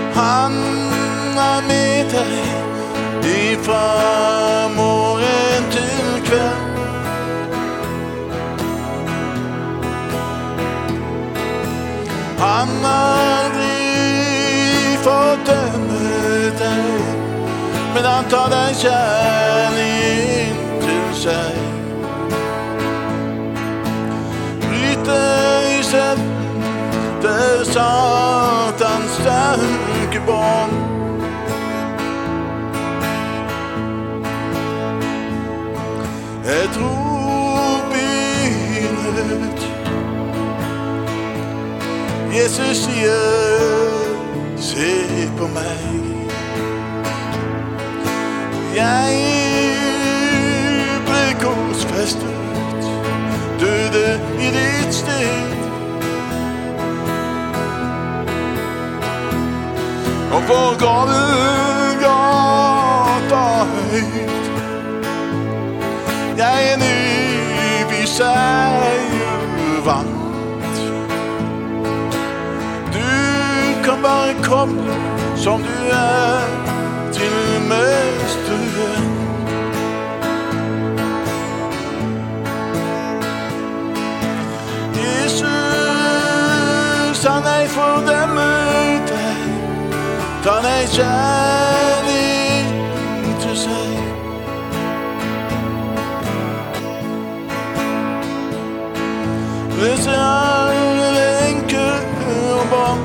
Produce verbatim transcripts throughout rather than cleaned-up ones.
Han er med deg ifra morgen til kveld. Han aldri fordømme deg, men han tar deg kjærlig inn til seg. Bryter i selv det Satans sterke bånd. Et rop i nød. Jesus sier, se på meg. Jeg ble korsfestet, døde i ditt sted. Og på Golgata høyt, jeg en evig seier vant. Du kan bare komme som du er til mesteren. Jesus, han er fordømmer deg, tar deg kjærlig til seg. Hvis alle lenker og barn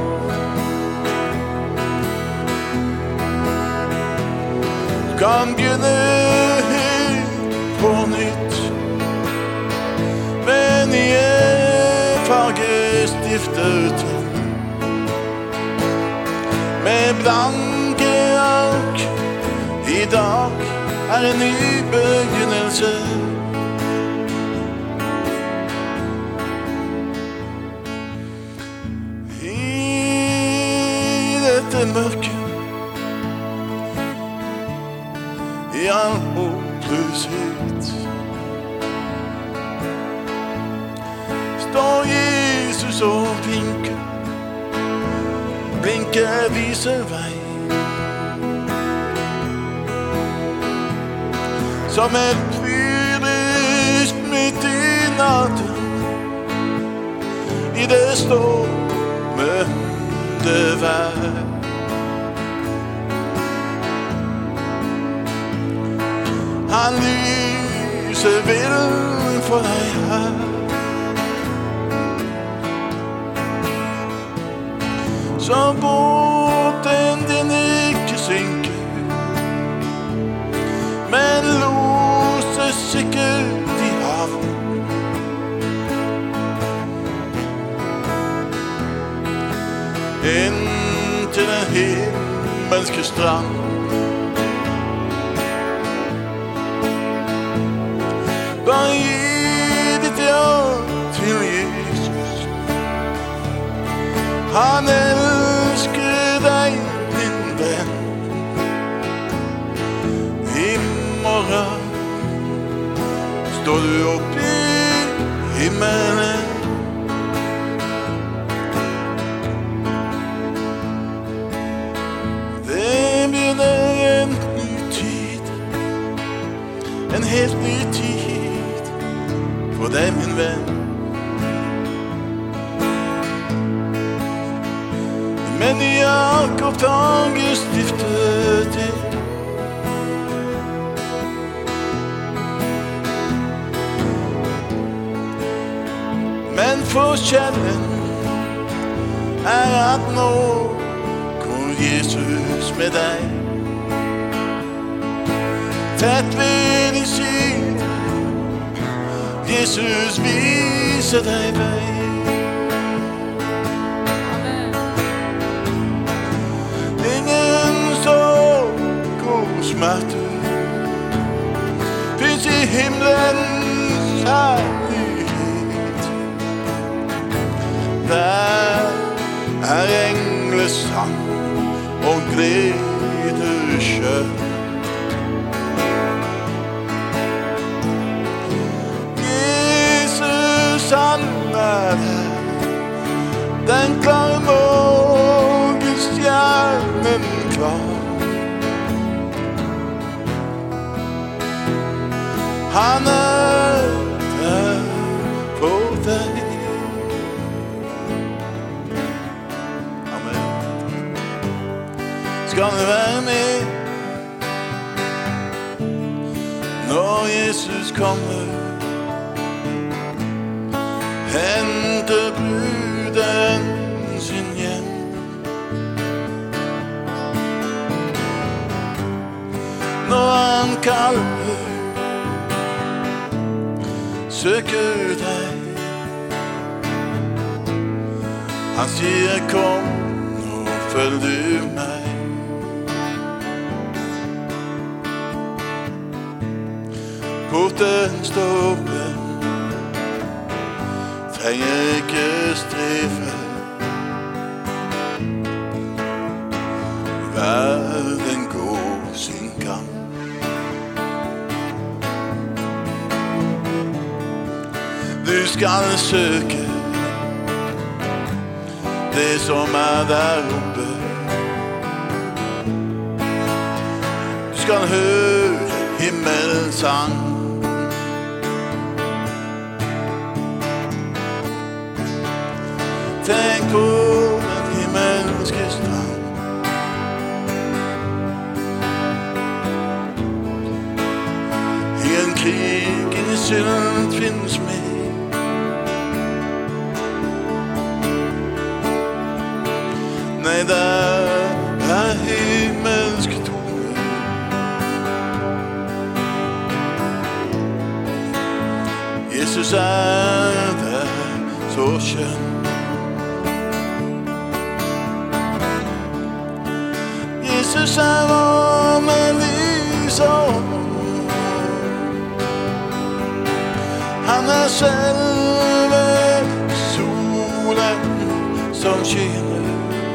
kan begynne helt på nytt, men jeg fargestiftet med blanke ark. I dag er en ny begynnelse. I dette mørket, i all håpløshet, står Jesus og blinker, blinker viser vei. Som et fyrlyst midt i natten, i det stormende vær. Han lyser vilden for deg her. Så båten din ikke synker, men loses sikkert i havn. Inn til den himmelske strand. Bare gi ditt ja til Jesus. Han elsker deg, min venn. I morgen står du opp i himmelen. Det begynner en ny tid, en helt ny tid for deg, min venn. Men Jakob fargestiftet til, men forskjellen er at nå går Jesus med deg, tett ved din side. Jesus viser deg vei. Ingen sorg og smerte finnes i himmelens herlighet. Der er englesang og glede skjønn. Han er der, den klare morgens stjerne. deg. Amen. Skal du være med når Jesus kommer? Henter bruden sin hjem. Når han kaller, søker deg. Han sier kom, nå følg du meg. Porten står åpen, trenger ikke streve. Verden går sin gang. Du skal søke det som er der oppe. Du skal høre himmelens sang. Tenk på den himmelske strand. Ingen krig, ingen synd finnes med. Nei, der er himmelske toner. Jesus er der, så skjønn. Jesus er varm med lys og han er selve solen som skinner.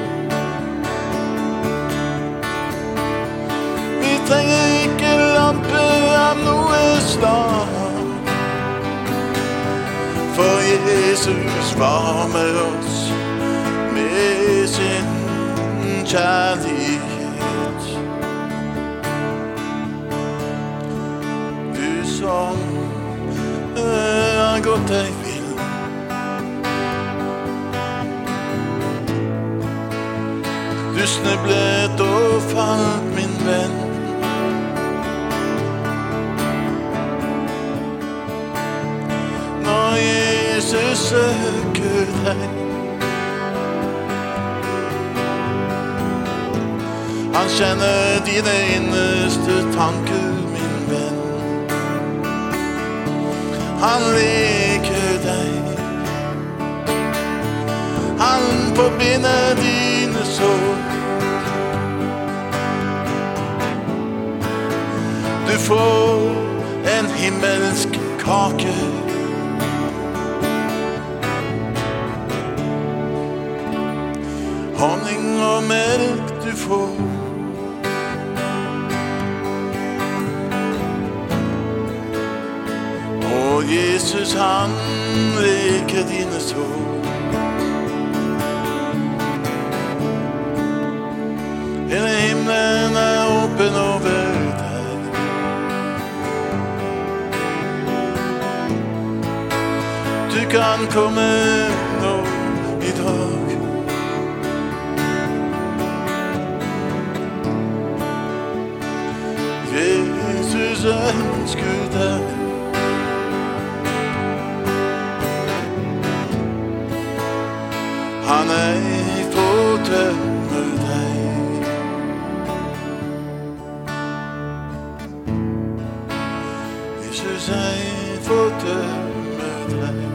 Vi trenger ikke lampe av noe slag, for Jesus varmer oss med sin kjærlighet. Som er godt jeg vil. Du snublet og falt, min venn. Når Jesus søker deg, han kjenner dine innerste tanker, min venn. Han leker deg, han forbinder dine sår. Du får en himmelsk kake. Honning og melk du får. Jesus, han leker dine sår. Hele himmelen er åpen over deg. Du kan komme nå i dag. Jesus ønsker deg. Han er fordømmer deg. Jesus er fordømmer deg.